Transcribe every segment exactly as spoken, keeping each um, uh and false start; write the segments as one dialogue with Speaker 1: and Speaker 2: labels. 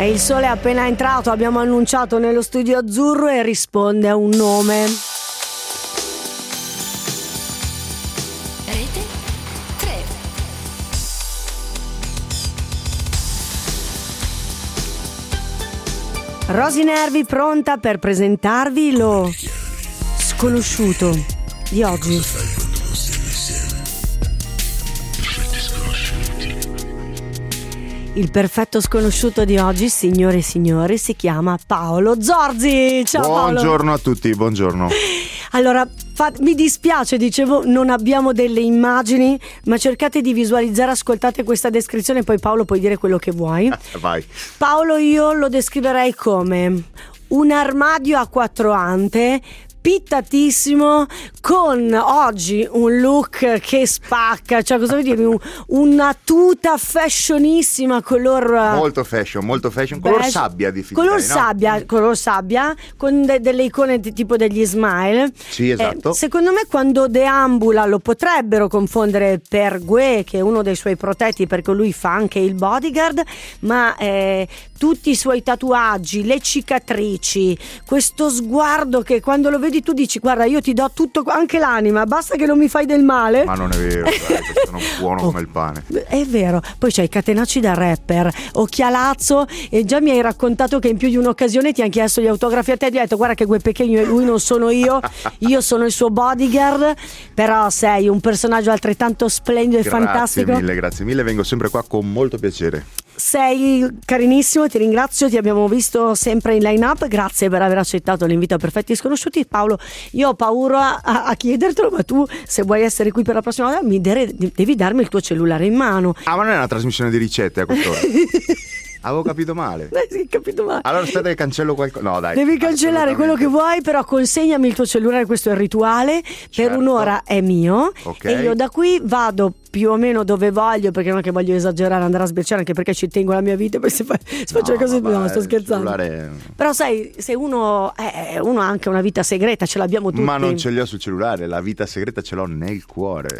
Speaker 1: E il sole è appena entrato, abbiamo annunciato nello studio azzurro e risponde a un nome.
Speaker 2: Rete tre.
Speaker 1: Rosy Nervi pronta per presentarvi lo sconosciuto di oggi. Il perfetto sconosciuto di oggi, signore e signori, si chiama Paolo Zorzi. Ciao Paolo.
Speaker 3: Buongiorno a tutti, buongiorno.
Speaker 1: Allora, fa, mi dispiace, dicevo, non abbiamo delle immagini, ma cercate di visualizzare, ascoltate questa descrizione, poi Paolo puoi dire quello che vuoi.
Speaker 3: Vai.
Speaker 1: Paolo io lo descriverei come un armadio a quattro ante, pittatissimo, con oggi un look che spacca, cioè cosa vuol dire, un, una tuta fashionissima color
Speaker 3: molto fashion, molto fashion, color
Speaker 1: beige,
Speaker 3: sabbia di
Speaker 1: color
Speaker 3: no?
Speaker 1: sabbia, color sabbia con de- delle icone di, tipo degli smile.
Speaker 3: Sì, esatto.
Speaker 1: Eh, secondo me quando deambula lo potrebbero confondere per Gue, che è uno dei suoi protetti, perché lui fa anche il bodyguard, ma eh, tutti i suoi tatuaggi, le cicatrici, questo sguardo che quando lo vedi tu dici guarda io ti do tutto, anche l'anima, basta che non mi fai del male.
Speaker 3: Ma non è vero, dai, sono buono
Speaker 1: oh,
Speaker 3: come il pane.
Speaker 1: È vero. Poi c'hai i catenacci da rapper, occhialazzo, e già mi hai raccontato che in più di un'occasione ti hanno chiesto gli autografi a te, ti hai detto guarda che Gue Pequeno e lui non sono io, io sono il suo bodyguard, però sei un personaggio altrettanto splendido e
Speaker 3: grazie
Speaker 1: fantastico.
Speaker 3: Grazie mille, grazie mille, vengo sempre qua con molto piacere.
Speaker 1: Sei carinissimo, ti ringrazio, ti abbiamo visto sempre in line up, grazie per aver accettato l'invito a Perfetti Sconosciuti. Paolo, io ho paura a, a chiedertelo, ma tu se vuoi essere qui per la prossima volta mi dere, devi darmi il tuo cellulare in mano.
Speaker 3: Ah, ma non è una trasmissione di ricette a quest'ora? Avevo capito male.
Speaker 1: Eh sì, capito male.
Speaker 3: Allora aspetta che cancello qualcosa. No, dai.
Speaker 1: Devi cancellare quello che vuoi, però consegnami il tuo cellulare, questo è il rituale.
Speaker 3: Certo.
Speaker 1: Per un'ora è mio.
Speaker 3: Okay.
Speaker 1: E io da qui vado più o meno dove voglio, perché non è che voglio esagerare, andare a sbirciare, anche perché ci tengo la mia vita, poi se, fa, se no, faccio le cose
Speaker 3: vabbè,
Speaker 1: no, sto scherzando.
Speaker 3: Cellulare...
Speaker 1: Però sai, se uno eh, uno ha anche una vita segreta, ce l'abbiamo tutti.
Speaker 3: Ma non ce li ho sul cellulare, la vita segreta ce l'ho nel cuore.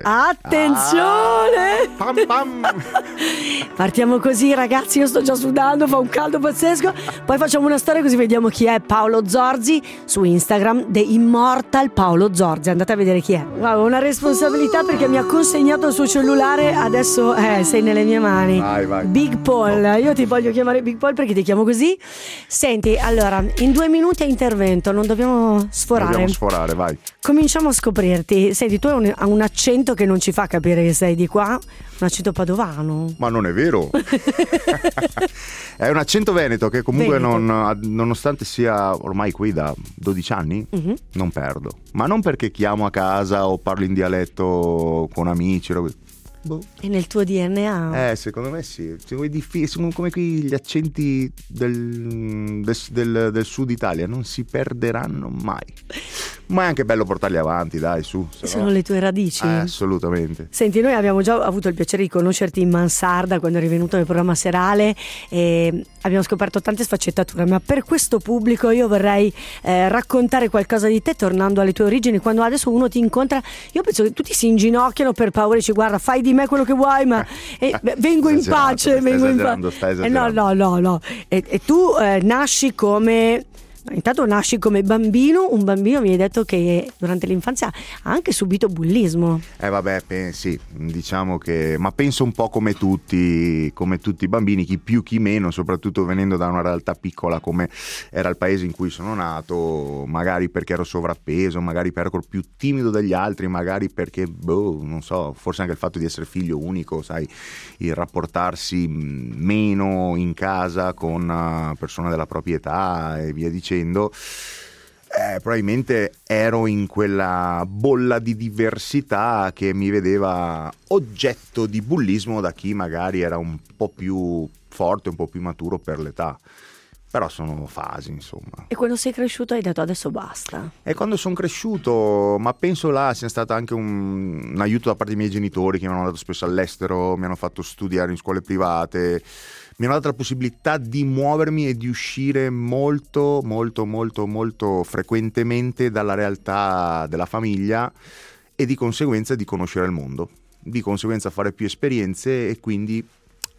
Speaker 1: Attenzione!
Speaker 3: Ah, pam pam.
Speaker 1: Partiamo così ragazzi, io sto già sudando, fa un caldo pazzesco. Poi facciamo una storia così vediamo chi è Paolo Zorzi su Instagram, The Immortal Paolo Zorzi, andate a vedere chi è. Wow, una responsabilità perché mi ha consegnato il suo cellulare, adesso eh, sei nelle mie mani.
Speaker 3: Vai, vai.
Speaker 1: Big Paul, io ti voglio chiamare Big Paul perché ti chiamo così. Senti, allora, in due minuti a intervento, non dobbiamo sforare.
Speaker 3: Dobbiamo sforare, vai.
Speaker 1: Cominciamo a scoprirti. Senti, tu hai un, hai un accento che non ci fa capire che sei di qua, un accento padovano.
Speaker 3: Ma non è vero. È un accento veneto che comunque
Speaker 1: Veneto.
Speaker 3: non, nonostante sia ormai qui da dodici anni, uh-huh. non perdo. Ma non perché chiamo a casa o parlo in dialetto con amici. Boh.
Speaker 1: È nel tuo D N A?
Speaker 3: Eh, secondo me sì. Sono come qui gli accenti del, del, del, del sud Italia, non si perderanno mai. Ma è anche bello portarli avanti, dai, su.
Speaker 1: Sono
Speaker 3: no...
Speaker 1: le tue radici?
Speaker 3: Eh, assolutamente.
Speaker 1: Senti, noi abbiamo già avuto il piacere di conoscerti in mansarda quando eri venuto nel programma serale e abbiamo scoperto tante sfaccettature, ma per questo pubblico io vorrei eh, raccontare qualcosa di te tornando alle tue origini. Quando adesso uno ti incontra, io penso che tutti si inginocchiano per paura e dici guarda fai di me quello che vuoi, ma eh, vengo in pace, vengo in pace. Eh, no, no, no, no. E, e tu eh, nasci come... Intanto nasci come bambino, un bambino mi hai detto che durante l'infanzia ha anche subito bullismo.
Speaker 3: Eh vabbè, sì, diciamo che, ma penso un po' come tutti, come tutti i bambini, chi più chi meno, soprattutto venendo da una realtà piccola come era il paese in cui sono nato, magari perché ero sovrappeso, magari perché ero più timido degli altri, magari perché, boh, non so, forse anche il fatto di essere figlio unico, sai, il rapportarsi meno in casa con persone della propria età e via dicendo. Eh, probabilmente ero in quella bolla di diversità che mi vedeva oggetto di bullismo da chi magari era un po' più forte, un po' più maturo per l'età. Però sono fasi, insomma.
Speaker 1: E quando sei cresciuto hai detto adesso basta?
Speaker 3: E quando sono cresciuto, ma penso là sia stato anche un, un aiuto da parte dei miei genitori che mi hanno mandato spesso all'estero, mi hanno fatto studiare in scuole private, mi hanno dato la possibilità di muovermi e di uscire molto, molto, molto, molto frequentemente dalla realtà della famiglia e di conseguenza di conoscere il mondo, di conseguenza fare più esperienze e quindi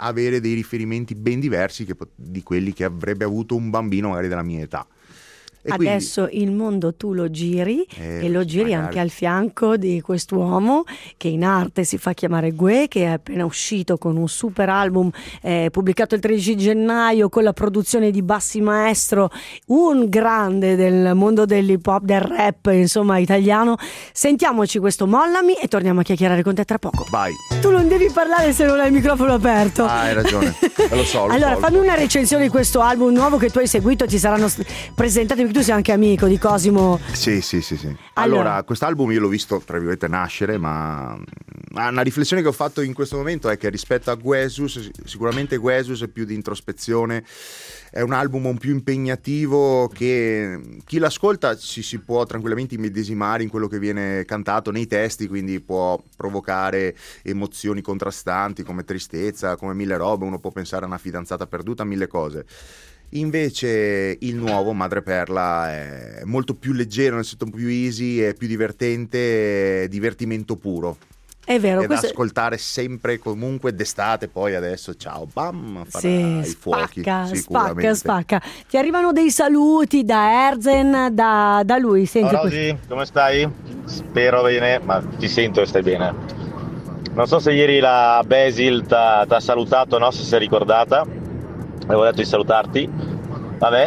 Speaker 3: avere dei riferimenti ben diversi che, di quelli che avrebbe avuto un bambino magari della mia età. E
Speaker 1: adesso
Speaker 3: quindi,
Speaker 1: il mondo tu lo giri
Speaker 3: eh,
Speaker 1: e lo giri
Speaker 3: magari.
Speaker 1: anche al fianco di quest'uomo che in arte si fa chiamare Gue, che è appena uscito con un super album eh, pubblicato il tredici gennaio con la produzione di Bassi Maestro, un grande del mondo dell'hip hop, del rap insomma italiano. Sentiamoci questo Mollami e torniamo a chiacchierare con te tra poco.
Speaker 3: Vai.
Speaker 1: Tu non devi parlare se non hai il microfono aperto.
Speaker 3: Ah, hai ragione, lo so. Lo
Speaker 1: allora
Speaker 3: so,
Speaker 1: fammi
Speaker 3: lo so.
Speaker 1: una recensione di questo album nuovo che tu hai seguito, ti saranno presentati, perché tu sei anche amico di Cosimo.
Speaker 3: Sì, sì, sì, sì.
Speaker 1: Allora,
Speaker 3: Allora, quest'album io l'ho visto, tra virgolette, nascere, ma una riflessione che ho fatto in questo momento è che rispetto a Guesus, sicuramente Guesus è più di introspezione, è un album un più impegnativo che chi l'ascolta ci si può tranquillamente immedesimare in quello che viene cantato nei testi, quindi può provocare emozioni contrastanti come tristezza, come mille robe, uno può pensare a una fidanzata perduta, mille cose. Invece il nuovo Madreperla è molto più leggero, nel senso più easy, è più divertente, è divertimento puro.
Speaker 1: è vero,
Speaker 3: È da
Speaker 1: questo
Speaker 3: ascoltare sempre, comunque d'estate, poi adesso ciao, bam, farà
Speaker 1: sì,
Speaker 3: i
Speaker 1: spacca,
Speaker 3: fuochi.
Speaker 1: spacca,
Speaker 3: Sicuramente.
Speaker 1: spacca. Ti arrivano dei saluti da Erzen, da, da lui. Senti
Speaker 2: Ciao
Speaker 1: questo.
Speaker 2: Rosy, come stai? Spero bene, ma ti sento e stai bene. Non so se ieri la Basil ti ha salutato, no? Se si è ricordata. Avevo detto di salutarti. Vabbè.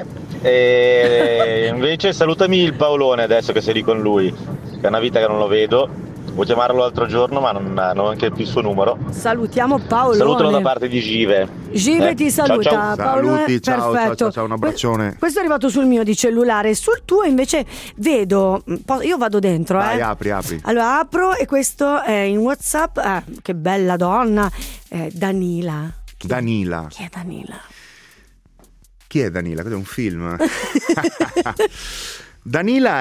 Speaker 2: E invece salutami il Paolone adesso che sei lì con lui, che è una vita che non lo vedo. Vuoi chiamarlo l'altro giorno, ma non, non ho anche più il suo numero.
Speaker 1: Salutiamo Paolone.
Speaker 2: Salutalo da parte di Give.
Speaker 1: Give
Speaker 2: Eh,
Speaker 1: ti
Speaker 2: ciao,
Speaker 1: saluta.
Speaker 2: ciao.
Speaker 1: Paolone,
Speaker 3: Saluti, ciao, ciao,
Speaker 1: perfetto.
Speaker 3: ciao, ciao, un abbraccione.
Speaker 1: Questo è arrivato sul mio di cellulare. Sul tuo invece vedo, io vado dentro.
Speaker 3: Vai,
Speaker 1: eh.
Speaker 3: apri, apri.
Speaker 1: Allora apro e questo è in WhatsApp. Ah, che bella donna. Eh, Danila. Chi-
Speaker 3: Danila.
Speaker 1: Chi è Danila?
Speaker 3: Chi è Danila? Cos'è un film? Danila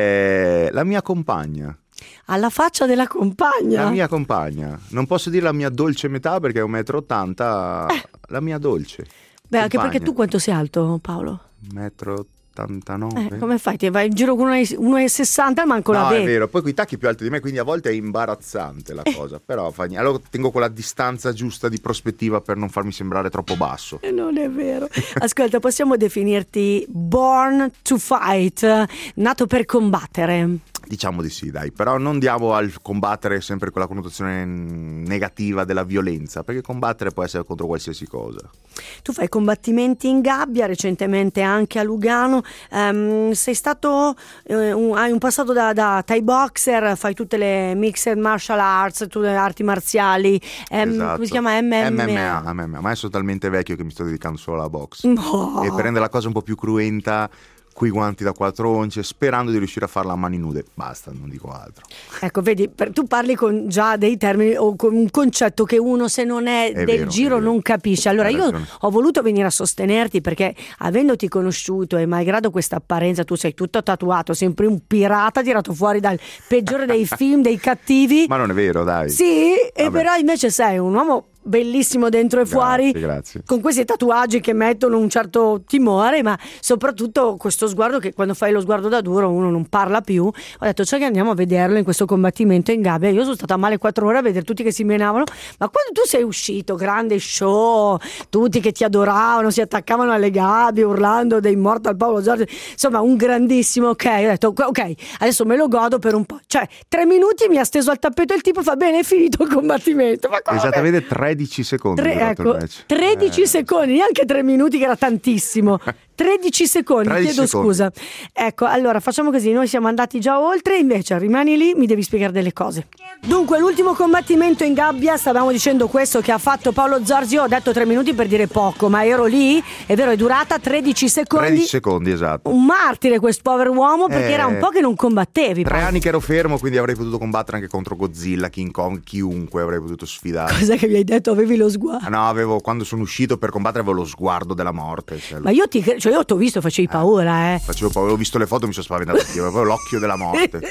Speaker 3: è la mia compagna.
Speaker 1: Alla faccia della compagna.
Speaker 3: La mia compagna. Non posso dire la mia dolce metà perché è un metro e ottanta.
Speaker 1: Eh.
Speaker 3: La mia dolce.
Speaker 1: Beh, anche
Speaker 3: compagna.
Speaker 1: perché tu quanto sei alto, Paolo?
Speaker 3: Metro e ottantanove.
Speaker 1: Eh, come fai? Ti vai in giro con uno e sessanta e manco la
Speaker 3: No,
Speaker 1: vedi.
Speaker 3: è vero, poi coi tacchi più alti di me, quindi a volte è imbarazzante la cosa, però fa niente. Allora tengo quella distanza giusta di prospettiva per non farmi sembrare troppo basso.
Speaker 1: Eh, Non è vero. Ascolta, possiamo definirti Born to Fight, nato per combattere.
Speaker 3: Diciamo di sì, dai, però non diamo al combattere sempre con la connotazione negativa della violenza, perché combattere può essere contro qualsiasi cosa.
Speaker 1: Tu fai combattimenti in gabbia, recentemente anche a Lugano. Ehm, sei stato, eh, un, hai un passato da, da Thai boxer, fai tutte le mixed martial arts, tutte le arti marziali. Ehm,
Speaker 3: Esatto.
Speaker 1: Come si chiama? M M A.
Speaker 3: M M A, M M A, ma adesso sono talmente vecchio che mi sto dedicando solo alla box.
Speaker 1: No.
Speaker 3: E per rendere la cosa un po' più cruenta, coi guanti da quattro once, sperando di riuscire a farla a mani nude. Basta, non dico altro.
Speaker 1: Ecco, vedi, per- tu parli con già dei termini o con un concetto che uno se non è,
Speaker 3: È
Speaker 1: del
Speaker 3: vero,
Speaker 1: giro
Speaker 3: è vero.
Speaker 1: non capisce. Allora
Speaker 3: Hai
Speaker 1: io
Speaker 3: ragione.
Speaker 1: ho voluto venire a sostenerti perché avendoti conosciuto e malgrado questa apparenza tu sei tutto tatuato, sempre un pirata tirato fuori dal peggiore dei film, dei cattivi.
Speaker 3: Ma non è vero, dai.
Speaker 1: Sì, e
Speaker 3: Vabbè.
Speaker 1: però invece sei un uomo bellissimo dentro e
Speaker 3: Grazie,
Speaker 1: fuori,
Speaker 3: grazie.
Speaker 1: con questi tatuaggi che mettono un certo timore, ma soprattutto questo sguardo che quando fai lo sguardo da duro uno non parla più. Ho detto c'è che andiamo a vederlo in questo combattimento in gabbia. Io sono stata male quattro ore a vedere tutti che si menavano, ma quando tu sei uscito, grande show, tutti che ti adoravano, si attaccavano alle gabbie urlando dei Immortal Paolo Giorgio, insomma un grandissimo. Ok, ho detto ok, adesso me lo godo per un po', cioè tre minuti mi ha steso al tappeto e il tipo fa bene, è finito il combattimento. Ma come?
Speaker 3: Esattamente tredici secondi.
Speaker 1: Tre-
Speaker 3: è durato
Speaker 1: ecco,
Speaker 3: il match.
Speaker 1: tredici
Speaker 3: Eh,
Speaker 1: secondi, neanche tre minuti che era tantissimo. tredici secondi,
Speaker 3: tredici
Speaker 1: chiedo
Speaker 3: secondi.
Speaker 1: scusa. Ecco, allora facciamo così, noi siamo andati già oltre, invece rimani lì, mi devi spiegare delle cose. Dunque, l'ultimo combattimento in gabbia, stavamo dicendo questo che ha fatto Paolo Zorzio, ho detto tre minuti per dire poco, ma ero lì, è vero, è durata tredici secondi.
Speaker 3: tredici secondi, esatto.
Speaker 1: Un martire questo povero uomo perché
Speaker 3: Eh,
Speaker 1: era un po' che non combattevi.
Speaker 3: Tre
Speaker 1: Paolo.
Speaker 3: anni che ero fermo, quindi avrei potuto combattere anche contro Godzilla, King Kong, chiunque avrei potuto sfidare.
Speaker 1: Cos'è che mi hai detto? Avevi lo sguardo.
Speaker 3: Ah, no, avevo, quando sono uscito per combattere avevo lo sguardo della morte. Cioè,
Speaker 1: Ma io ti cre- cioè io ti ho visto, facevi paura, eh.
Speaker 3: facevo paura, ho visto le foto, mi sono spaventato anch'io, avevo l'occhio della morte.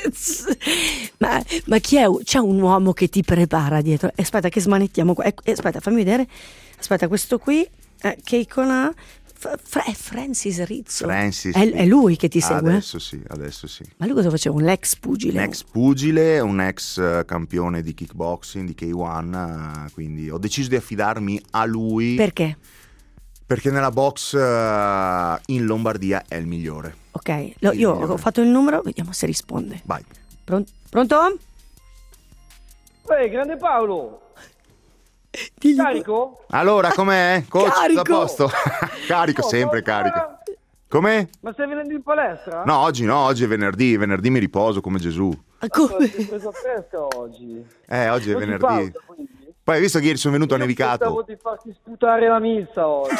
Speaker 1: ma, ma chi è? C'è un uomo che ti prepara dietro? Aspetta che smanettiamo qua. Eh, aspetta, fammi vedere. Aspetta, questo qui eh, che icona. Fra- Francis Rizzo.
Speaker 3: Francis,
Speaker 1: è,
Speaker 3: sì.
Speaker 1: è lui che ti segue?
Speaker 3: Adesso sì, adesso sì.
Speaker 1: Ma lui cosa faceva? Un ex pugile?
Speaker 3: Un ex pugile, un ex uh, campione di kickboxing, di K uno, uh, quindi ho deciso di affidarmi a lui.
Speaker 1: Perché?
Speaker 3: Perché nella box uh, in Lombardia è il migliore.
Speaker 1: Ok, Lo,
Speaker 3: il
Speaker 1: io
Speaker 3: migliore.
Speaker 1: ho fatto il numero, vediamo se risponde.
Speaker 3: Vai.
Speaker 1: Pron- pronto?
Speaker 4: Ehi, grande Paolo!
Speaker 1: Digli-
Speaker 4: Carico?
Speaker 3: Allora, com'è? Coach,
Speaker 1: Carico!
Speaker 3: tutto a posto? Carico,
Speaker 4: Oh,
Speaker 3: sempre
Speaker 4: ma-
Speaker 3: carico. Com'è?
Speaker 4: Ma stai venendo in palestra?
Speaker 3: No, oggi no, oggi è venerdì, venerdì mi riposo come Gesù.
Speaker 1: Ah,
Speaker 4: Ti
Speaker 1: come?
Speaker 4: sei preso fresca oggi.
Speaker 3: Eh, oggi è
Speaker 4: Non si
Speaker 3: venerdì.
Speaker 4: pausa, quindi?
Speaker 3: Poi hai visto che ieri sono venuto, ha
Speaker 4: Io
Speaker 3: nevicato.
Speaker 4: pensavo di farti sputare la milza oggi.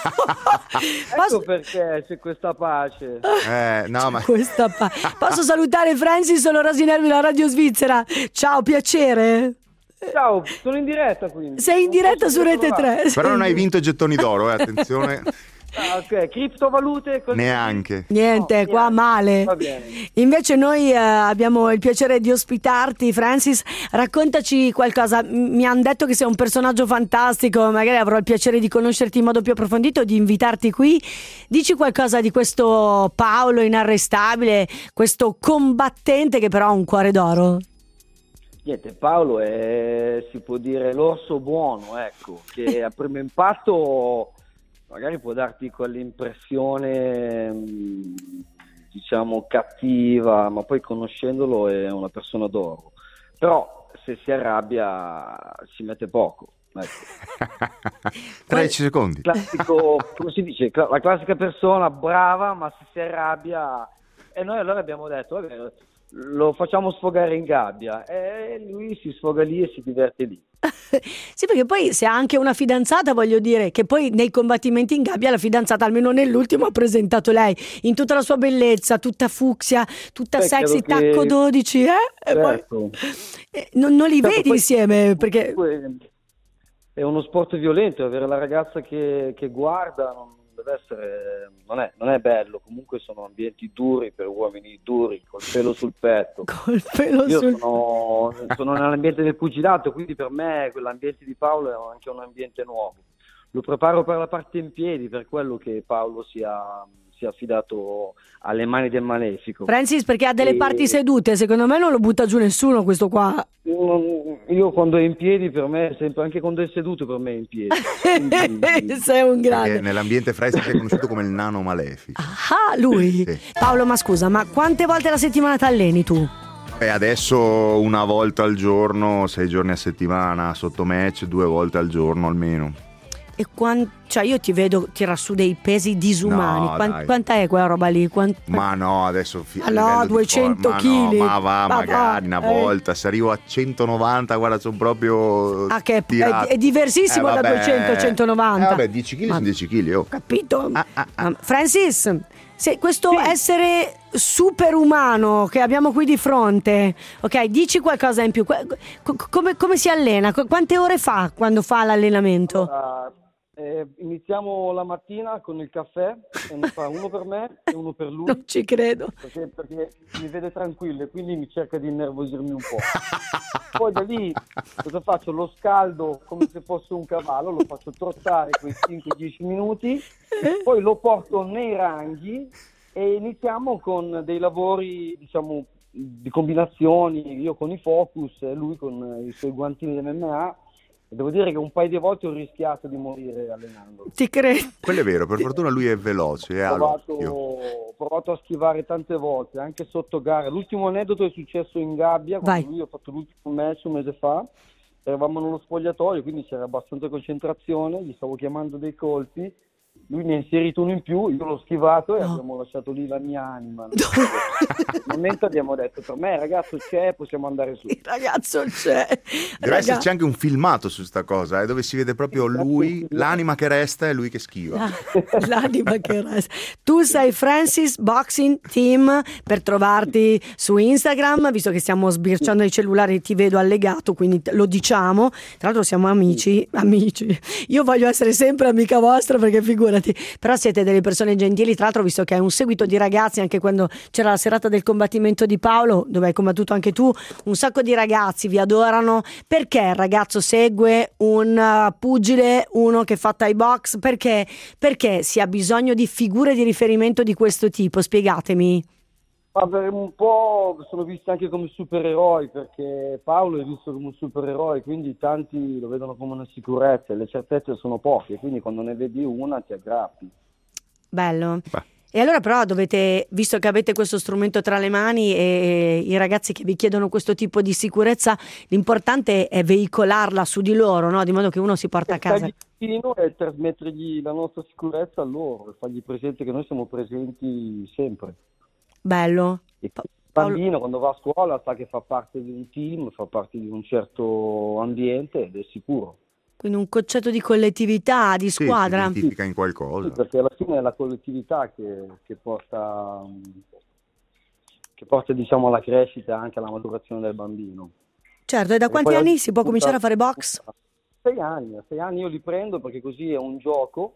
Speaker 1: Posso-
Speaker 4: Ecco perché c'è questa pace.
Speaker 3: Eh, no, ma...
Speaker 1: Questa pa- Posso salutare Francis, sono Rasinervi, la radio svizzera. Ciao, piacere.
Speaker 4: Ciao, sono in diretta quindi.
Speaker 1: Sei in
Speaker 4: Non
Speaker 1: diretta
Speaker 4: posso
Speaker 1: su Rete
Speaker 4: provare.
Speaker 1: tre.
Speaker 3: Però non hai vinto gettoni d'oro, eh, attenzione.
Speaker 4: Ah, ok, criptovalute così.
Speaker 3: Neanche.
Speaker 1: Niente,
Speaker 4: No,
Speaker 1: qua
Speaker 4: niente.
Speaker 1: male.
Speaker 4: Va bene.
Speaker 1: Invece noi eh, abbiamo il piacere di ospitarti, Francis. Raccontaci qualcosa. M- Mi hanno detto che sei un personaggio fantastico, magari avrò il piacere di conoscerti in modo più approfondito, di invitarti qui. Dici qualcosa di questo Paolo inarrestabile, questo combattente che però ha un cuore d'oro.
Speaker 4: Niente, Paolo è, si può dire, l'orso buono, ecco, che a primo impatto magari può darti quell'impressione, mh, diciamo, cattiva, ma poi conoscendolo è una persona d'oro. Però se si arrabbia ci mette poco. Ecco.
Speaker 3: tredici secondi.
Speaker 4: Classico, come si dice, cla- la classica persona brava, ma se si arrabbia... E noi allora abbiamo detto, vabbè, lo facciamo sfogare in gabbia, e lui si sfoga lì e si diverte lì.
Speaker 1: Sì, perché poi se ha anche una fidanzata, voglio dire che poi nei combattimenti in gabbia la fidanzata, almeno nell'ultimo, ha presentato lei in tutta la sua bellezza, tutta fucsia, tutta
Speaker 4: Beh,
Speaker 1: sexy,
Speaker 4: credo che-
Speaker 1: tacco dodici, eh? E
Speaker 4: Certo.
Speaker 1: poi eh, non, non li
Speaker 4: Certo,
Speaker 1: vedi
Speaker 4: poi-
Speaker 1: insieme perché
Speaker 4: Comunque è uno sport violento, avere la ragazza che, che guarda non deve essere, non è, non è bello, comunque sono ambienti duri per uomini duri, col pelo sul petto.
Speaker 1: col pelo
Speaker 4: Io
Speaker 1: sul...
Speaker 4: sono, sono nell'ambiente del pugilato, quindi per me quell'ambiente di Paolo è anche un ambiente nuovo. Lo preparo per la parte in piedi, per quello che Paolo sia, sia affidato alle mani del malefico.
Speaker 1: Francis, perché ha delle
Speaker 4: E-
Speaker 1: parti sedute, secondo me non lo butta giù nessuno questo qua.
Speaker 4: Non- Io quando è in piedi per me è sempre, anche quando è seduto per me è in piedi. Quindi-
Speaker 1: Sei un
Speaker 3: Perché
Speaker 1: grande.
Speaker 3: nell'ambiente fresco si è conosciuto come il nano malefico.
Speaker 1: Ah, lui.
Speaker 3: Sì.
Speaker 1: Paolo, ma scusa, ma quante volte alla settimana ti alleni tu?
Speaker 3: E adesso una volta al giorno, sei giorni a settimana, sotto match, due volte al giorno almeno.
Speaker 1: E quan- cioè io ti vedo tirare su dei pesi disumani.
Speaker 3: No,
Speaker 1: Quan-
Speaker 3: dai.
Speaker 1: quanta è quella roba lì? Quant-
Speaker 3: Ma no, adesso fi-
Speaker 1: Ma
Speaker 3: a
Speaker 1: no,
Speaker 3: livello di
Speaker 1: duecento
Speaker 3: sport,
Speaker 1: chili.
Speaker 3: Ma, no, ma va,
Speaker 1: Ma
Speaker 3: magari
Speaker 1: va,
Speaker 3: una
Speaker 1: eh.
Speaker 3: volta. Se arrivo a centonovanta, guarda, sono proprio.
Speaker 1: Ah, che è,
Speaker 3: tirato.
Speaker 1: è diversissimo
Speaker 3: Eh,
Speaker 1: da
Speaker 3: vabbè.
Speaker 1: duecento a centonovanta.
Speaker 3: Eh, vabbè, dieci chili
Speaker 1: Ma-
Speaker 3: sono dieci chili, oh.
Speaker 1: Capito?
Speaker 3: Ah, ah, ah.
Speaker 1: Um, Francis, se questo essere superumano che abbiamo qui di fronte, ok, dici qualcosa in più. Qu- co- come, come si allena? Qu- Quante ore fa quando fa l'allenamento?
Speaker 4: Allora, eh, iniziamo la mattina con il caffè, e ne fa uno per me e uno per lui,
Speaker 1: Non ci credo.
Speaker 4: perché, perché mi vede tranquillo e quindi mi cerca di innervosirmi un po'. Poi da lì cosa faccio? Lo scaldo come se fosse un cavallo, lo faccio trottare quei cinque dieci minuti, poi lo porto nei ranghi e iniziamo con dei lavori, diciamo, di combinazioni, io con i focus e lui con i suoi guantini di M M A. E devo dire che un paio di volte ho rischiato di morire allenando.
Speaker 1: Ti credo.
Speaker 3: Quello è vero, per fortuna lui è veloce, è
Speaker 4: Ho provato,
Speaker 3: all'occhio.
Speaker 4: ho provato a schivare tante volte, anche sotto gara. L'ultimo aneddoto è successo in gabbia,
Speaker 1: Vai.
Speaker 4: quando lui ho fatto l'ultimo match un mese fa. Eravamo nello spogliatoio, quindi c'era abbastanza concentrazione, gli stavo chiamando dei colpi. Lui ne ha inserito uno in più, io l'ho schivato e
Speaker 1: No.
Speaker 4: abbiamo lasciato lì la mia anima. Nel momento abbiamo detto, per me ragazzo c'è, possiamo andare su.
Speaker 1: Il ragazzo c'è.
Speaker 3: Deve
Speaker 1: Raga-
Speaker 3: esserci anche un filmato su sta cosa, eh, dove si vede proprio lui, l'anima che resta e lui che schiva.
Speaker 1: Ah, l'anima che resta. Tu sei Francis Boxing Team, per trovarti su Instagram, visto che stiamo sbirciando i cellulari, ti vedo allegato, quindi te- lo diciamo. Tra l'altro siamo amici, amici. Io voglio essere sempre amica vostra perché figurati. figurati, però siete delle persone gentili. Tra l'altro, visto che è un seguito di ragazzi, anche quando c'era la serata del combattimento di Paolo, dove hai combattuto anche tu, un sacco di ragazzi vi adorano. Perché il ragazzo segue un uh, pugile, uno che fa Thai box? Perché? Perché si ha bisogno di figure di riferimento di questo tipo? Spiegatemi.
Speaker 4: Un po' sono visti anche come supereroi, perché Paolo è visto come un supereroe, quindi tanti lo vedono come una sicurezza e le certezze sono poche, quindi quando ne vedi una ti aggrappi.
Speaker 1: Bello.
Speaker 3: Beh.
Speaker 1: E allora però dovete, visto che avete questo strumento tra le mani e i ragazzi che vi chiedono questo tipo di sicurezza, l'importante è veicolarla su di loro, no? Di modo che uno si porta a casa.
Speaker 4: E trasmettergli la nostra sicurezza a loro, e fargli presente che noi siamo presenti sempre.
Speaker 1: Bello.
Speaker 4: Il bambino quando va a scuola sa che fa parte di un team, fa parte di un certo ambiente ed è sicuro.
Speaker 1: Quindi un concetto di collettività, di
Speaker 3: Sì,
Speaker 1: squadra.
Speaker 3: si identifica in qualcosa.
Speaker 4: Sì, perché alla fine è la collettività che, che porta, che porta diciamo alla crescita e anche alla maturazione del bambino.
Speaker 1: Certo, e da
Speaker 4: e
Speaker 1: quanti anni
Speaker 4: oggi,
Speaker 1: si può cominciare a fare box?
Speaker 4: Sei anni, a sei anni io li prendo perché così è un gioco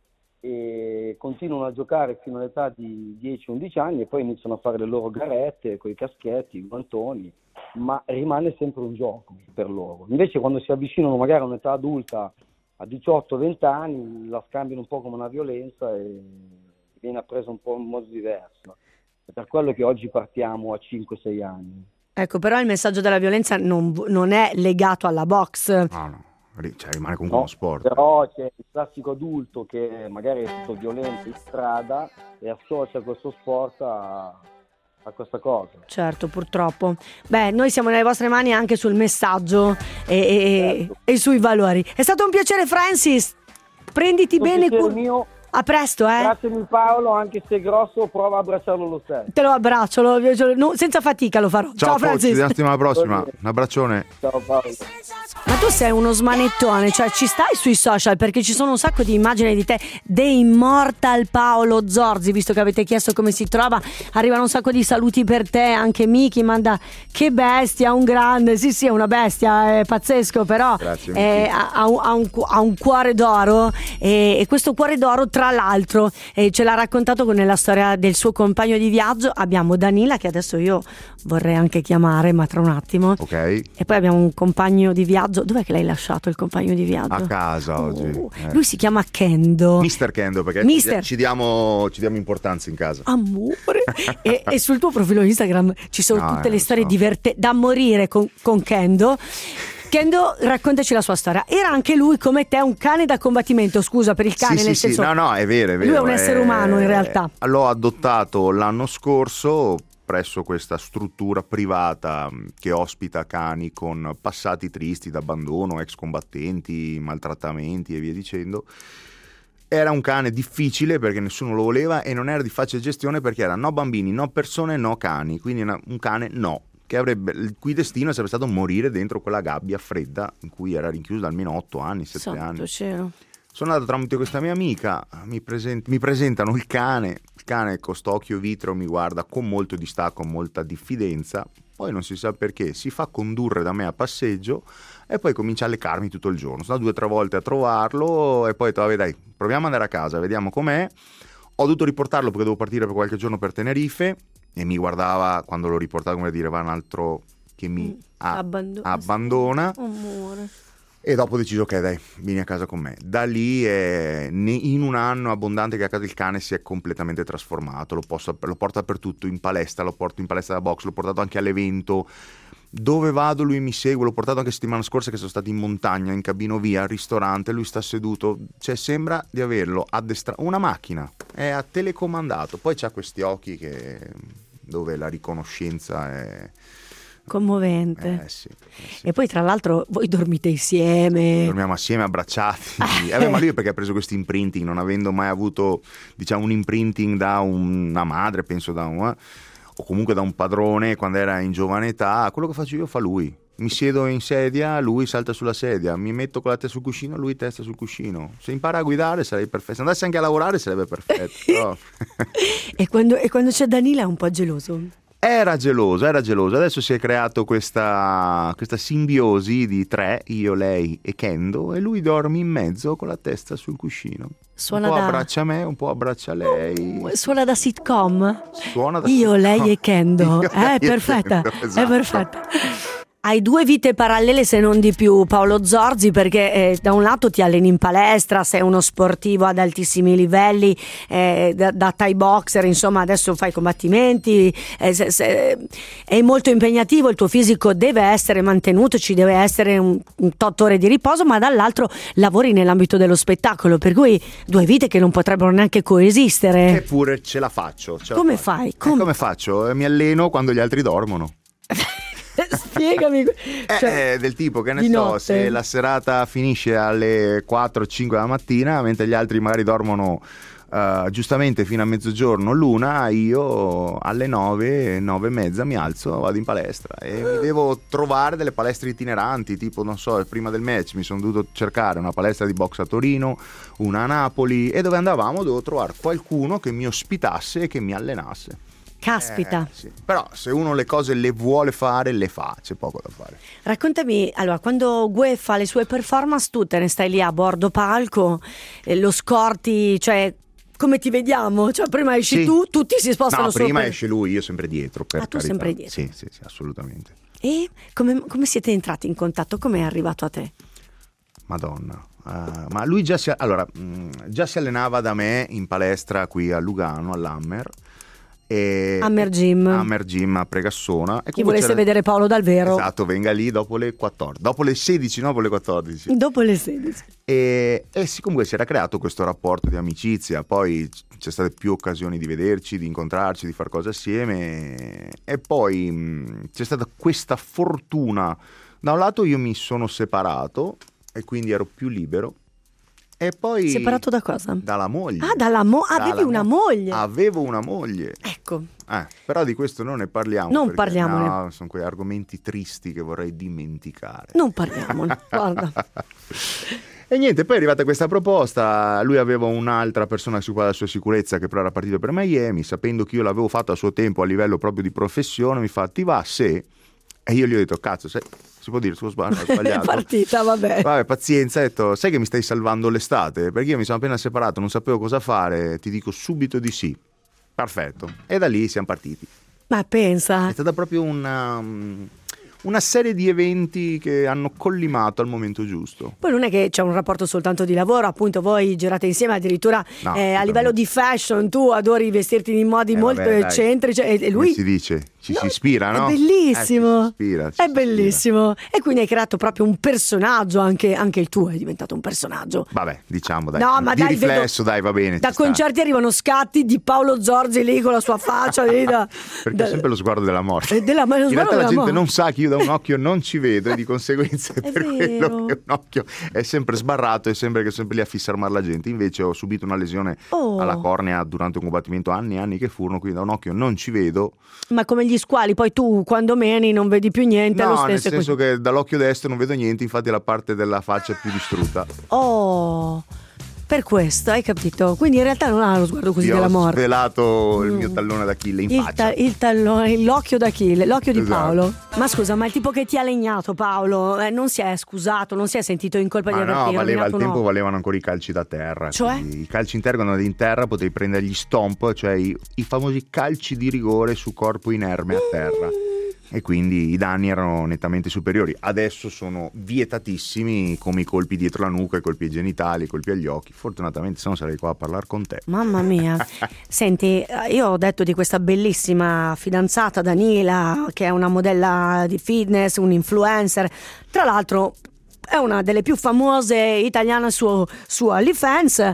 Speaker 4: e continuano a giocare fino all'età di dieci undici anni e poi iniziano a fare le loro garette con i caschetti, i guantoni, ma rimane sempre un gioco per loro. Invece quando si avvicinano magari a un'età adulta, a diciotto venti anni, la scambiano un po' come una violenza e viene appresa un po' in modo diverso. È per quello che oggi partiamo a cinque sei anni.
Speaker 1: Ecco, però il messaggio della violenza non, non è legato alla box.
Speaker 3: No, no. Cioè, rimane comunque
Speaker 4: No,
Speaker 3: uno sport.
Speaker 4: Però c'è il classico adulto che magari è stato violento in strada e associa questo sport a, a questa cosa.
Speaker 1: Certo, purtroppo. Beh, noi siamo nelle vostre mani anche sul messaggio e, e,
Speaker 4: Certo.
Speaker 1: e sui valori. È stato un piacere, Francis. Prenditi
Speaker 4: Un
Speaker 1: bene.
Speaker 4: piacere
Speaker 1: cu-
Speaker 4: mio.
Speaker 1: A presto, eh.
Speaker 4: Grazie mille Paolo, anche se è grosso, prova a abbracciarlo lo stesso.
Speaker 1: Te lo abbraccio, lo- no, senza fatica lo farò.
Speaker 3: Ciao,
Speaker 1: Ciao,
Speaker 3: Fo, ci
Speaker 1: Francis.
Speaker 3: vediamo settimana prossima. Un abbraccione.
Speaker 4: Ciao Paolo.
Speaker 1: Ma tu sei uno smanettone, cioè ci stai sui social perché ci sono un sacco di immagini di te. The Immortal Paolo Zorzi, visto che avete chiesto come si trova, arrivano un sacco di saluti per te. Anche Miki manda: che bestia, un grande. Sì, sì, è una bestia, è pazzesco, però
Speaker 3: Grazie,
Speaker 1: eh,
Speaker 3: Miki.
Speaker 1: ha, ha un, ha un cu- ha un cuore d'oro e, e questo cuore d'oro, tra l'altro, eh, ce l'ha raccontato con nella storia del suo compagno di viaggio. Abbiamo Danila, che adesso io vorrei anche chiamare, ma tra un attimo.
Speaker 3: Ok.
Speaker 1: E poi abbiamo un compagno di viaggio. Dov'è che l'hai lasciato il compagno di viaggio?
Speaker 3: A casa oggi.
Speaker 1: Oh,
Speaker 3: Eh.
Speaker 1: Lui si chiama Kendo.
Speaker 3: Mister Kendo, perché
Speaker 1: Mister.
Speaker 3: Ci, diamo, ci diamo importanza in casa.
Speaker 1: Amore. e, e sul tuo profilo Instagram ci sono
Speaker 3: No,
Speaker 1: tutte
Speaker 3: eh,
Speaker 1: le
Speaker 3: lo
Speaker 1: storie
Speaker 3: so.
Speaker 1: divertenti da morire con, con Kendo. Kendo, raccontaci la sua storia. Era anche lui come te un cane da combattimento, scusa per il cane,
Speaker 3: sì,
Speaker 1: nel
Speaker 3: sì,
Speaker 1: senso.
Speaker 3: sì. No, no, è vero, è vero.
Speaker 1: Lui è un essere umano in realtà.
Speaker 3: L'ho adottato l'anno scorso presso questa struttura privata che ospita cani con passati tristi d'abbandono, ex combattenti, maltrattamenti e via dicendo. Era un cane difficile perché nessuno lo voleva e non era di facile gestione perché era no bambini, no persone, no cani, quindi era un cane no, che avrebbe, il cui destino sarebbe stato morire dentro quella gabbia fredda in cui era rinchiuso da almeno otto anni, sette
Speaker 1: Santo
Speaker 3: anni.
Speaker 1: cielo.
Speaker 3: Sono andato tramite questa mia amica, mi, present- mi presentano il cane, il cane con st'occhio vitreo mi guarda con molto distacco, con molta diffidenza, poi non si sa perché, si fa condurre da me a passeggio e poi comincia a leccarmi tutto il giorno. Sono andato due o tre volte a trovarlo e poi ho detto, vabbè dai, proviamo ad andare a casa, vediamo com'è. Ho dovuto riportarlo perché devo partire per qualche giorno per Tenerife e mi guardava quando lo riportavo come dire va un altro che mi a-
Speaker 1: Abbando-
Speaker 3: abbandona.
Speaker 1: Amore.
Speaker 3: E dopo ho deciso, ok dai, vieni a casa con me. Da lì, eh, ne- in un anno abbondante che è a casa il cane si è completamente trasformato. Lo, posso, lo porto dappertutto, in palestra, lo porto in palestra da box, l'ho portato anche all'evento. Dove vado lui mi segue, l'ho portato anche settimana scorsa che sono stato in montagna, in Cabinovia, al ristorante, lui sta seduto. Cioè sembra di averlo addestrato, una macchina, è a telecomandato. Poi c'ha questi occhi che dove la riconoscenza è...
Speaker 1: Commovente.
Speaker 3: Eh sì, eh sì.
Speaker 1: E poi tra l'altro voi dormite insieme.
Speaker 3: Dormiamo assieme abbracciati. Eh beh, ma lui perché ha preso questo imprinting, non avendo mai avuto, diciamo, un imprinting da una madre, penso da un, eh, o comunque da un padrone quando era in giovane età. Quello che faccio io fa lui. Mi siedo in sedia, lui salta sulla sedia, mi metto con la testa sul cuscino, lui testa sul cuscino. Se impara a guidare sarebbe perfetto, se andassi anche a lavorare sarebbe perfetto. Però...
Speaker 1: e, quando, e quando c'è Danila è un po' geloso.
Speaker 3: Era geloso, era geloso. Adesso si è creato questa, questa simbiosi di tre, io, lei e Kendo, e lui dorme in mezzo con la testa sul cuscino.
Speaker 1: Suona
Speaker 3: un po'
Speaker 1: da...
Speaker 3: abbraccia me, un po' abbraccia lei.
Speaker 1: Suona da sitcom.
Speaker 3: Suona da
Speaker 1: Io,
Speaker 3: sitcom.
Speaker 1: lei e Kendo.
Speaker 3: Io,
Speaker 1: È
Speaker 3: lei e
Speaker 1: perfetta,
Speaker 3: Kendo,
Speaker 1: è
Speaker 3: esatto.
Speaker 1: perfetta. Hai due vite parallele se non di più, Paolo Zorzi, perché eh, da un lato ti alleni in palestra, sei uno sportivo ad altissimi livelli, eh, da, da Thai boxer, insomma adesso fai combattimenti, eh, se, se, è molto impegnativo, il tuo fisico deve essere mantenuto, ci deve essere un, un tot ore di riposo, ma dall'altro lavori nell'ambito dello spettacolo, per cui due vite che non potrebbero neanche coesistere.
Speaker 3: Eppure ce la faccio. Ce la
Speaker 1: Come
Speaker 3: faccio.
Speaker 1: fai?
Speaker 3: Eh,
Speaker 1: Come...
Speaker 3: come faccio? Eh, Mi alleno quando gli altri dormono.
Speaker 1: Spiegami. Cioè,
Speaker 3: Eh, del tipo, che ne
Speaker 1: di
Speaker 3: so,
Speaker 1: notte.
Speaker 3: se la serata finisce alle quattro cinque della mattina, mentre gli altri magari dormono uh, giustamente fino a mezzogiorno, l'una, io alle nove, nove e mezza mi alzo, vado in palestra e mi devo trovare delle palestre itineranti, tipo, non so, prima del match mi sono dovuto cercare una palestra di box a Torino, una a Napoli, e dove andavamo dovevo trovare qualcuno che mi ospitasse e che mi allenasse.
Speaker 1: Caspita.
Speaker 3: Eh, sì. Però se uno le cose le vuole fare, le fa, c'è poco da fare.
Speaker 1: Raccontami, allora, quando Gue fa le sue performance, tu te ne stai lì a bordo palco, eh, lo scorti, cioè come ti vediamo? Cioè prima esci
Speaker 3: Sì.
Speaker 1: tu, tutti si spostano
Speaker 3: No, prima
Speaker 1: sopra.
Speaker 3: esce lui, io sempre dietro. Per
Speaker 1: Ah, tu
Speaker 3: carità.
Speaker 1: sempre dietro.
Speaker 3: Sì, sì, sì, assolutamente.
Speaker 1: E come, come siete entrati in contatto? Come è arrivato a te?
Speaker 3: Madonna. Uh, ma lui già si, allora, mh, già si allenava da me in palestra qui a Lugano, all'Hammer. E
Speaker 1: Hammer Gym.
Speaker 3: Hammer Gym a Pregassona. E
Speaker 1: Chi
Speaker 3: comunque
Speaker 1: volesse
Speaker 3: c'era-
Speaker 1: vedere Paolo dal vero,
Speaker 3: Esatto, venga lì dopo le quattordici, dopo le sedici, no, dopo le quattordici.
Speaker 1: dopo le sedici.
Speaker 3: E, e sì, comunque si era creato questo rapporto di amicizia, poi c'è state più occasioni di vederci, di incontrarci, di fare cose assieme, e poi mh, c'è stata questa fortuna. Da un lato io mi sono separato e quindi ero più libero, e poi
Speaker 1: Separato da cosa?
Speaker 3: dalla moglie.
Speaker 1: Ah, dalla mo-
Speaker 3: Dalla
Speaker 1: avevi una
Speaker 3: mo-
Speaker 1: moglie.
Speaker 3: Avevo una moglie.
Speaker 1: Ecco.
Speaker 3: Eh, però di questo non ne parliamo.
Speaker 1: Non
Speaker 3: perché,
Speaker 1: parliamone.
Speaker 3: no, sono quei argomenti tristi che vorrei dimenticare.
Speaker 1: Non parliamone, guarda.
Speaker 3: E niente, poi è arrivata questa proposta, lui aveva un'altra persona su quale la sua sicurezza, che però era partito per Miami, sapendo che io l'avevo fatto a suo tempo a livello proprio di professione, mi fa: ti va se? E io gli ho detto: cazzo, sai, si può dire, ho sbagliato, ho
Speaker 1: È
Speaker 3: sbagliato.
Speaker 1: partita, vabbè.
Speaker 3: Vabbè, pazienza, ho detto: sai che mi stai salvando l'estate? Perché io mi sono appena separato, non sapevo cosa fare, ti dico subito di sì. Perfetto. E da lì siamo partiti.
Speaker 1: Ma pensa.
Speaker 3: È stata proprio una, una serie di eventi che hanno collimato al momento giusto.
Speaker 1: Poi non è che c'è un rapporto soltanto di lavoro, appunto voi girate insieme, addirittura
Speaker 3: No,
Speaker 1: eh, a livello di fashion tu adori vestirti in modi
Speaker 3: Eh,
Speaker 1: molto
Speaker 3: vabbè, dai.
Speaker 1: eccentrici e, e lui...
Speaker 3: Come si dice? Ci
Speaker 1: No,
Speaker 3: si ispira, no?
Speaker 1: È bellissimo,
Speaker 3: Eh, ci si ispira, ci
Speaker 1: è
Speaker 3: si
Speaker 1: bellissimo. E quindi hai creato proprio un personaggio, anche, anche il tuo è diventato un personaggio.
Speaker 3: Vabbè, diciamo, dai.
Speaker 1: No, ma
Speaker 3: di
Speaker 1: dai,
Speaker 3: riflesso,
Speaker 1: vedo-
Speaker 3: dai, va bene.
Speaker 1: Da
Speaker 3: ci sta.
Speaker 1: concerti arrivano scatti di Paolo Zorzi lì con la sua faccia lì da,
Speaker 3: Perché
Speaker 1: da-
Speaker 3: è sempre lo sguardo della morte.
Speaker 1: Eh, della- ma lo
Speaker 3: In
Speaker 1: sguardo
Speaker 3: realtà la
Speaker 1: della
Speaker 3: gente
Speaker 1: morte.
Speaker 3: non sa che io da un occhio non ci vedo e di conseguenza è
Speaker 1: È
Speaker 3: per
Speaker 1: vero.
Speaker 3: quello che un occhio è sempre sbarrato e sembra che è sempre lì a fissarmare la gente. Invece ho subito una lesione
Speaker 1: Oh.
Speaker 3: alla cornea durante un combattimento, anni e anni che furono, quindi da un occhio non ci vedo.
Speaker 1: Ma come gli squali, poi tu quando meni non vedi più niente, è lo
Speaker 3: No,
Speaker 1: stesso.
Speaker 3: nel
Speaker 1: è
Speaker 3: senso
Speaker 1: così.
Speaker 3: che dall'occhio destro non vedo niente, infatti la parte della faccia è più distrutta.
Speaker 1: Oh, per questo, hai capito? Quindi in realtà non ha lo sguardo così
Speaker 3: Ti
Speaker 1: della
Speaker 3: ho
Speaker 1: morte.
Speaker 3: svelato il mio
Speaker 1: Mm.
Speaker 3: tallone d'Achille in
Speaker 1: Il,
Speaker 3: faccia.
Speaker 1: ta- il tallone, l'occhio d'Achille, l'occhio di
Speaker 3: Esatto.
Speaker 1: Paolo. Ma scusa, ma il tipo che ti ha legnato, Paolo, eh, non si è scusato, non si è sentito in colpa di
Speaker 3: Ma
Speaker 1: averti
Speaker 3: no, valeva,
Speaker 1: rovinato
Speaker 3: al
Speaker 1: un
Speaker 3: tempo
Speaker 1: occhio?
Speaker 3: valevano ancora i calci da terra.
Speaker 1: Cioè?
Speaker 3: quindi I calci in terra, quando andavi in terra potevi prendere gli stomp, cioè i, i famosi calci di rigore su corpo inerme a terra. E quindi i danni erano nettamente superiori. Adesso sono vietatissimi, come i colpi dietro la nuca, i colpi ai genitali, i colpi agli occhi. Fortunatamente se no sarei qua a parlare con te.
Speaker 1: Mamma mia. Senti, eh, io ho detto di questa bellissima fidanzata Danila, che è una modella di fitness, un influencer. Tra l'altro è una delle più famose italiane su, su OnlyFans.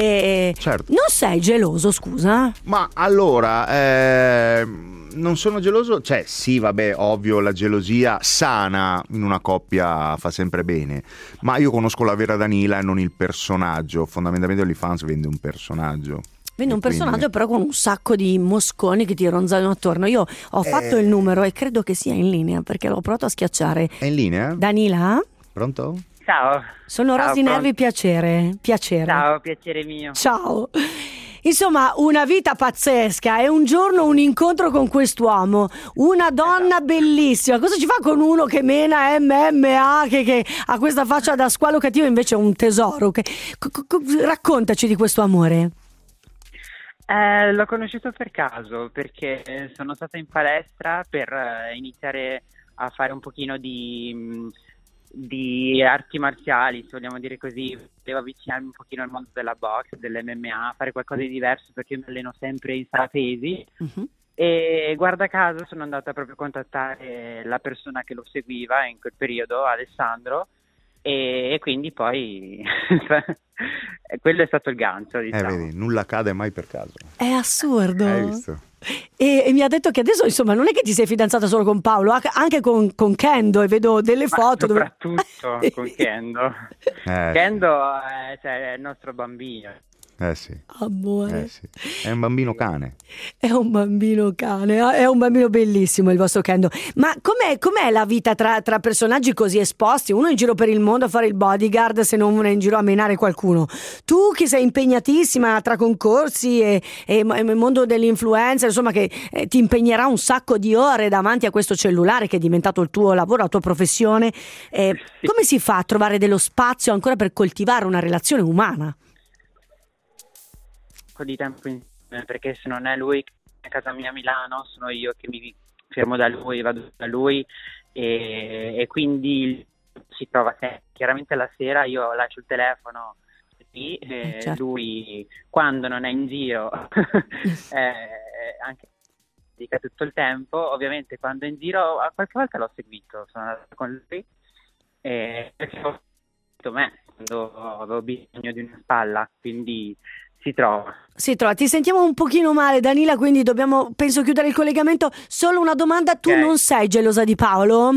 Speaker 1: E
Speaker 3: Certo.
Speaker 1: non sei geloso, scusa?
Speaker 3: Ma allora, eh, non sono geloso, cioè sì, vabbè, ovvio, la gelosia sana in una coppia fa sempre bene, ma io conosco la vera Danila e non il personaggio. Fondamentalmente OnlyFans vende un personaggio.
Speaker 1: Vedi un
Speaker 3: E
Speaker 1: personaggio
Speaker 3: quindi-
Speaker 1: però con un sacco di mosconi che ti ronzano attorno. Io ho fatto
Speaker 3: Eh.
Speaker 1: il numero e credo che sia in linea perché l'ho provato a schiacciare.
Speaker 3: È in linea?
Speaker 1: Danila?
Speaker 3: Pronto?
Speaker 5: Ciao.
Speaker 1: Sono
Speaker 5: Ciao,
Speaker 1: Rosy
Speaker 5: pronto.
Speaker 1: Nervi, piacere. Piacere.
Speaker 5: Ciao, piacere mio.
Speaker 1: Ciao. Insomma, una vita pazzesca e un giorno un incontro con quest'uomo, una donna
Speaker 4: Esatto.
Speaker 1: bellissima. Cosa ci fa con uno che mena M M A, che, che ha questa faccia da squalo cattivo, invece è un tesoro? Che, co- co- raccontaci di questo amore.
Speaker 5: Eh, l'ho conosciuto per caso, perché sono stata in palestra per eh, iniziare a fare un pochino di, mh, di arti marziali, se vogliamo dire così. Devo avvicinarmi un pochino al mondo della box, dell'M M A, fare qualcosa di diverso, perché io mi alleno sempre in sala pesi.
Speaker 1: Mhm.
Speaker 5: E guarda caso sono andata proprio a contattare la persona che lo seguiva in quel periodo, Alessandro, e, e quindi poi quello è stato il gancio,
Speaker 3: Eh,
Speaker 5: diciamo.
Speaker 3: vedi, nulla accade mai per caso.
Speaker 1: È assurdo.
Speaker 3: Hai visto?
Speaker 1: E, e mi ha detto che adesso, insomma, non è che ti sei fidanzata solo con Paolo, anche con, con Kendo, e vedo delle
Speaker 5: Ma
Speaker 1: foto dove...
Speaker 5: soprattutto con Kendo.
Speaker 3: Eh,
Speaker 5: Kendo è, cioè, è il nostro bambino.
Speaker 3: eh sì,
Speaker 1: Amore.
Speaker 3: eh sì. È un bambino cane.
Speaker 1: È un bambino cane, eh? È un bambino bellissimo il vostro Kendo. Ma com'è, com'è la vita tra, tra personaggi così esposti? Uno in giro per il mondo a fare il bodyguard, se non è in giro a menare qualcuno. Tu che sei impegnatissima tra concorsi e, e il mondo dell'influencer, insomma, che eh, ti impegnerà un sacco di ore davanti a questo cellulare che è diventato il tuo lavoro, la tua professione. Eh, come si fa a trovare dello spazio ancora per coltivare una relazione umana?
Speaker 5: Di tempo insieme, perché se non è lui che è a casa mia a Milano, sono io che mi fermo da lui, vado da lui e, e quindi si trova sempre. Chiaramente la sera io lascio il telefono lì, e
Speaker 1: Eh, certo.
Speaker 5: lui quando non è in giro eh, anche dica tutto il tempo. Ovviamente quando è in giro a qualche volta l'ho seguito, sono andato con lui e perché ho detto me quando avevo bisogno di una spalla, quindi si trova.
Speaker 1: Si trova, ti sentiamo un pochino male, Danila, quindi dobbiamo, penso, chiudere il collegamento. Solo una domanda, tu
Speaker 5: Ok.
Speaker 1: non sei gelosa di Paolo?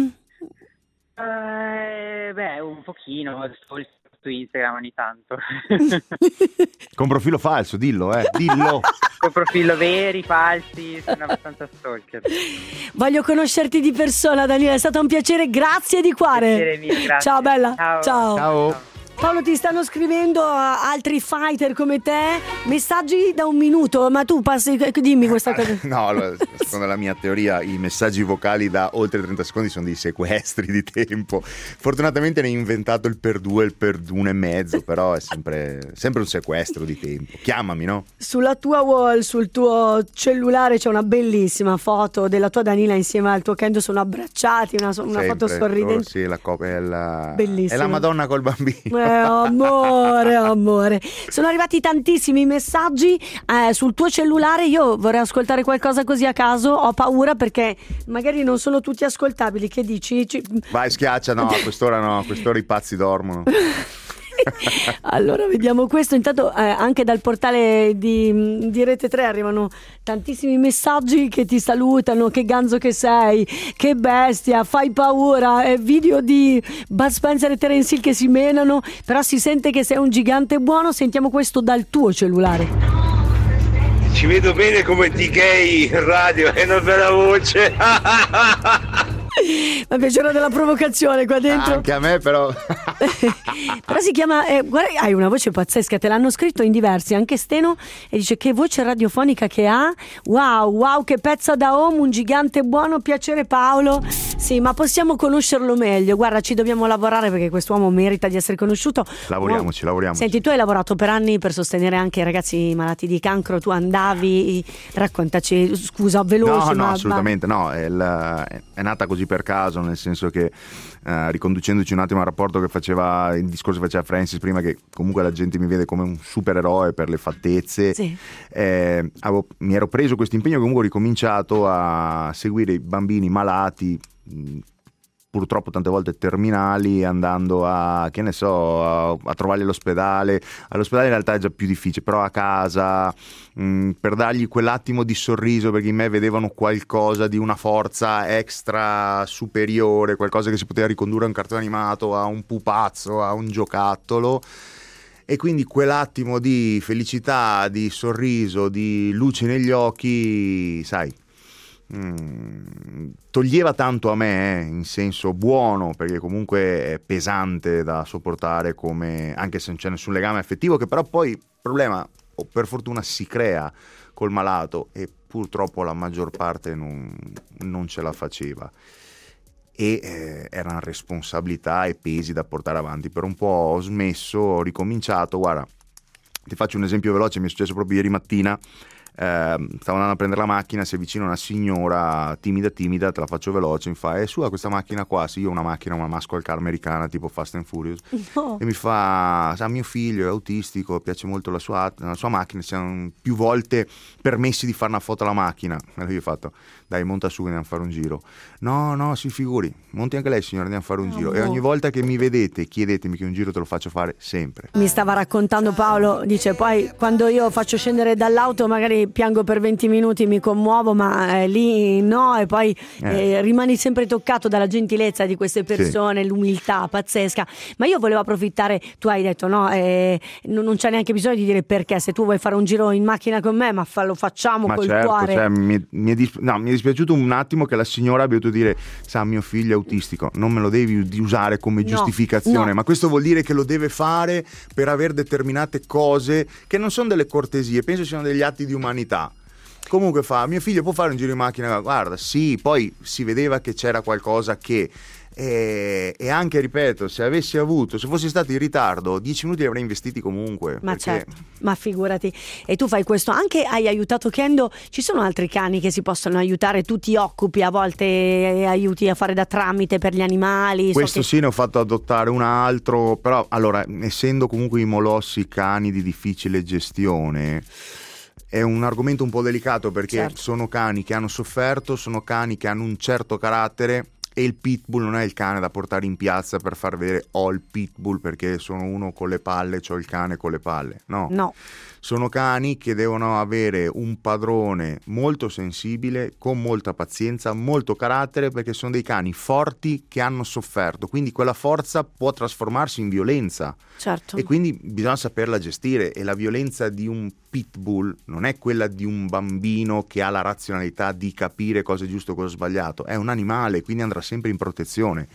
Speaker 5: Eh, beh, un pochino, sto su Instagram ogni tanto.
Speaker 3: Con profilo falso, dillo, eh, dillo.
Speaker 5: Con profilo veri, falsi, sono abbastanza stalker.
Speaker 1: Voglio conoscerti di persona, Danila, è stato un piacere, grazie di cuore.
Speaker 5: Piacere mio, grazie.
Speaker 1: Ciao bella,
Speaker 5: Ciao.
Speaker 1: ciao.
Speaker 3: Ciao.
Speaker 1: Paolo, ti stanno scrivendo uh, altri fighter come te, messaggi da un minuto, ma tu passi, dimmi questa cosa.
Speaker 3: No, allora, secondo la mia teoria i messaggi vocali da oltre trenta secondi sono dei sequestri di tempo. Fortunatamente ne hai inventato il per due, il per uno e mezzo, però è sempre, sempre un sequestro di tempo. Chiamami, no?
Speaker 1: Sulla tua wall, sul tuo cellulare c'è una bellissima foto della tua Danila insieme al tuo Kendo, sono abbracciati, una, una foto
Speaker 3: Sempre.
Speaker 1: sorridente.
Speaker 3: Oh, sì, la coppia è la...
Speaker 1: Bellissima.
Speaker 3: È la Madonna col bambino.
Speaker 1: Eh, amore, amore. Sono arrivati tantissimi messaggi eh, sul tuo cellulare. Io vorrei ascoltare qualcosa così a caso. Ho paura perché magari non sono tutti ascoltabili. Che dici? Ci-
Speaker 3: Vai, schiaccia, no, a quest'ora no, a quest'ora i pazzi dormono.
Speaker 1: Allora vediamo questo. Intanto eh, anche dal portale di, di Rete tre arrivano tantissimi messaggi che ti salutano. Che ganzo che sei, che bestia, fai paura. Eh, video di Bud Spencer e Terence Hill che si menano, però si sente che sei un gigante buono. Sentiamo questo dal tuo cellulare.
Speaker 6: Ci vedo bene come D K in radio e una bella voce.
Speaker 1: Mi piaceva della provocazione qua dentro.
Speaker 3: Anche a me però.
Speaker 1: Però si chiama eh, guarda, hai una voce pazzesca, te l'hanno scritto in diversi, anche Steno, e dice che voce radiofonica che ha. Wow, wow, che pezza da home, un gigante buono, piacere Paolo. Sì, ma possiamo conoscerlo meglio. Guarda, ci dobbiamo lavorare perché quest'uomo merita di essere conosciuto.
Speaker 3: Lavoriamoci,
Speaker 1: Oh,
Speaker 3: lavoriamoci.
Speaker 1: Senti, tu hai lavorato per anni per sostenere anche i ragazzi malati di cancro, tu andavi, raccontaci, scusa, veloce.
Speaker 3: No, no,
Speaker 1: ma,
Speaker 3: assolutamente no, è, la- è nata così per caso, nel senso che eh, riconducendoci un attimo al rapporto che faceva, il discorso che faceva Francis prima, che comunque la gente mi vede come un supereroe per le fattezze,
Speaker 1: Sì.
Speaker 3: eh, avevo- mi ero preso questo impegno, comunque ho ricominciato a seguire i bambini malati, mh, purtroppo tante volte terminali, andando a, che ne so, a, a trovarli all'ospedale. All'ospedale in realtà è già più difficile, però a casa, mh, per dargli quell'attimo di sorriso, perché in me vedevano qualcosa di una forza extra superiore, qualcosa che si poteva ricondurre a un cartone animato, a un pupazzo, a un giocattolo. E quindi quell'attimo di felicità, di sorriso, di luce negli occhi, sai, Mm, toglieva tanto a me, eh, in senso buono, perché comunque è pesante da sopportare, come, anche se non c'è nessun legame affettivo, che però poi il problema o per fortuna si crea col malato, e purtroppo la maggior parte non, non ce la faceva, e eh, erano responsabilità e pesi da portare avanti. Per un po' ho smesso, ho ricominciato. Guarda, ti faccio un esempio veloce, mi è successo proprio ieri mattina. Eh, stavo andando a prendere la macchina, si avvicina una signora timida timida, te la faccio veloce, mi fa: è sua questa macchina qua? Sì, io ho una macchina, una muscle car americana tipo Fast and Furious. No. E mi fa: sa, mio figlio è autistico, piace molto la sua, la sua macchina, siamo più volte permessi di fare una foto alla macchina. E io ho fatto: dai, monta su che andiamo a fare un giro. No, no, si figuri, monti anche lei signora, andiamo a fare un oh, giro. No. E ogni volta che mi vedete chiedetemi che un giro te lo faccio fare sempre.
Speaker 1: Mi stava raccontando Paolo, dice: poi quando io faccio scendere dall'auto magari piango per venti minuti, mi commuovo, ma eh, lì no, e poi eh. Eh, rimani sempre toccato dalla gentilezza di queste persone, sì. L'umiltà pazzesca. Ma io volevo approfittare, tu hai detto no, eh, non, non c'è neanche bisogno di dire perché, se tu vuoi fare un giro in macchina con me, ma fa, lo facciamo ma col
Speaker 3: certo,
Speaker 1: cuore.
Speaker 3: Cioè, mi, mi, è dis- no, mi è dispiaciuto un attimo che la signora abbia dovuto dire: sa, mio figlio è autistico. Non me lo devi usare come no, giustificazione, no. Ma questo vuol dire che lo deve fare per avere determinate cose che non sono delle cortesie, penso siano degli atti di umanità. Comunque fa: mio figlio può fare un giro in macchina? Guarda, sì, poi si vedeva che c'era qualcosa che e, e anche, ripeto, se avessi avuto, se fossi stato in ritardo, dieci minuti li avrei investiti comunque.
Speaker 1: Ma
Speaker 3: perché...
Speaker 1: certo, ma figurati. E tu fai questo, anche hai aiutato Kendo. Ci sono altri cani che si possono aiutare, tu ti occupi a volte, aiuti a fare da tramite per gli animali?
Speaker 3: Questo
Speaker 1: so che...
Speaker 3: sì, ne ho fatto adottare un altro, però allora, essendo comunque i molossi cani di difficile gestione, è un argomento un po' delicato, perché certo. Sono cani che hanno sofferto, sono cani che hanno un certo carattere, e il pitbull non è il cane da portare in piazza per far vedere ho il pitbull perché sono uno con le palle, c'ho il cane con le palle. No.
Speaker 1: No.
Speaker 3: Sono cani che devono avere un padrone molto sensibile, con molta pazienza, molto carattere, perché sono dei cani forti che hanno sofferto, quindi quella forza può trasformarsi in violenza.
Speaker 1: Certo.
Speaker 3: E quindi bisogna saperla gestire, e la violenza di un pitbull non è quella di un bambino che ha la razionalità di capire cosa è giusto e cosa è sbagliato, è un animale, quindi andrà sempre in protezione.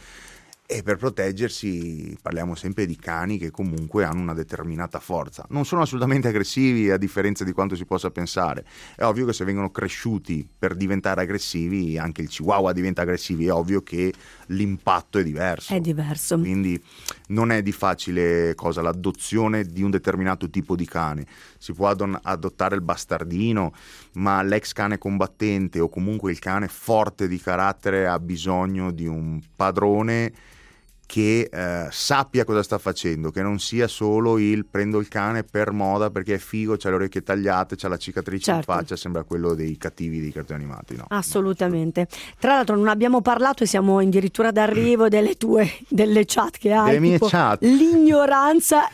Speaker 3: E per proteggersi parliamo sempre di cani che comunque hanno una determinata forza. Non sono assolutamente aggressivi, a differenza di quanto si possa pensare. È ovvio che se vengono cresciuti per diventare aggressivi, anche il chihuahua diventa aggressivo, è ovvio che l'impatto è diverso.
Speaker 1: È diverso.
Speaker 3: Quindi non è di facile cosa l'adozione di un determinato tipo di cane. Si può adon- adottare il bastardino, ma l'ex cane combattente o comunque il cane forte di carattere ha bisogno di un padrone che eh, sappia cosa sta facendo, che non sia solo il prendo il cane per moda perché è figo, c'ha le orecchie tagliate, c'ha la cicatrice certo. in faccia, sembra quello dei cattivi dei cartoni animati. No,
Speaker 1: assolutamente. Tra l'altro non abbiamo parlato e siamo addirittura d'arrivo delle tue delle chat che hai,
Speaker 3: delle mie
Speaker 1: tipo
Speaker 3: chat,
Speaker 1: l'ignoranza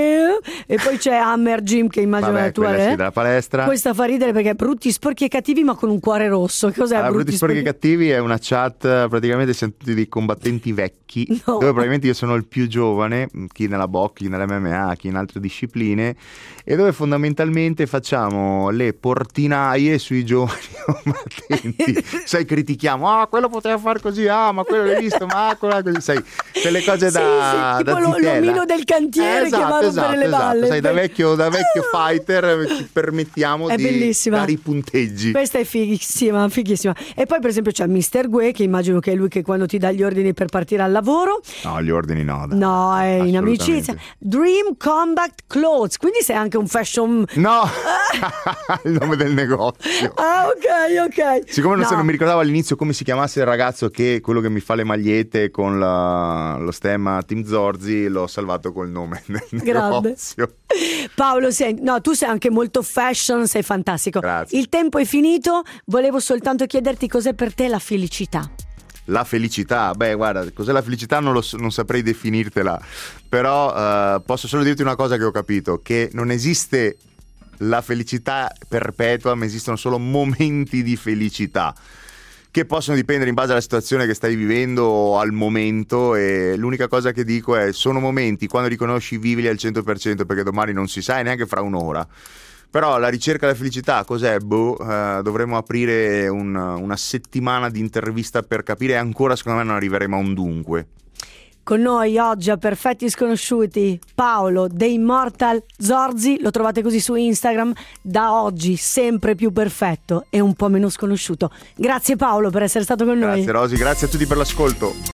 Speaker 1: e e poi c'è Hammer Jim che immagino
Speaker 3: Vabbè,
Speaker 1: la tua
Speaker 3: quella
Speaker 1: eh?
Speaker 3: sì, dalla palestra.
Speaker 1: Questa fa ridere perché è brutti, sporchi e cattivi ma con un cuore rosso. Cos'è
Speaker 3: allora,
Speaker 1: brutti,
Speaker 3: brutti sporchi e cattivi? È una chat, praticamente siamo tutti dei combattenti vecchi, no. Dove probabilmente io sono il più giovane, chi nella box, chi nell'M M A, chi in altre discipline, e dove fondamentalmente facciamo le portinaie sui giovani combattenti. Sai, critichiamo: ah, quello poteva fare così, ah, ma quello l'hai visto, ma quello così, sai, quelle cose da,
Speaker 1: sì, sì,
Speaker 3: da
Speaker 1: tipo
Speaker 3: zitella.
Speaker 1: l'omino del cantiere
Speaker 3: eh, esatto,
Speaker 1: che va a rompere
Speaker 3: esatto,
Speaker 1: le
Speaker 3: esatto.
Speaker 1: balle.
Speaker 3: Sai, da vecchio, da vecchio fighter ci permettiamo
Speaker 1: è
Speaker 3: di
Speaker 1: bellissima.
Speaker 3: dare i punteggi.
Speaker 1: Questa è fighissima, fighissima. E poi per esempio c'è mister Gue, che immagino che è lui che quando ti dà gli ordini per partire al lavoro.
Speaker 3: No, gli ordini no. Dai.
Speaker 1: No, è in amicizia. Dream Combat Clothes, quindi sei anche un fashion.
Speaker 3: No, il nome del negozio.
Speaker 1: Ah, ok, ok.
Speaker 3: Siccome non,
Speaker 1: no.
Speaker 3: so, non mi ricordavo all'inizio come si chiamasse il ragazzo che quello che mi fa le magliette con la, lo stemma Team Zorzi, l'ho salvato col nome del
Speaker 1: Grande.
Speaker 3: negozio.
Speaker 1: Paolo, sei, no, tu sei anche molto fashion, sei fantastico.
Speaker 3: Grazie.
Speaker 1: Il tempo è finito, volevo soltanto chiederti cos'è per te la felicità.
Speaker 3: La felicità, beh guarda, cos'è la felicità non, lo, non saprei definirtela, però uh, posso solo dirti una cosa che ho capito, che non esiste la felicità perpetua, ma esistono solo momenti di felicità che possono dipendere in base alla situazione che stai vivendo al momento, e l'unica cosa che dico è: sono momenti, quando riconosci vivili al cento per cento, perché domani non si sa e neanche fra un'ora. Però la ricerca della felicità cos'è? Boh, uh, dovremmo aprire un, una settimana di intervista per capire, e ancora secondo me non arriveremo a un dunque.
Speaker 1: Con noi oggi a Perfetti Sconosciuti Paolo The Immortal Zorzi, lo trovate così su Instagram, da oggi sempre più perfetto e un po' meno sconosciuto. Grazie Paolo per essere stato con noi.
Speaker 3: Grazie Rosy, grazie a tutti per l'ascolto.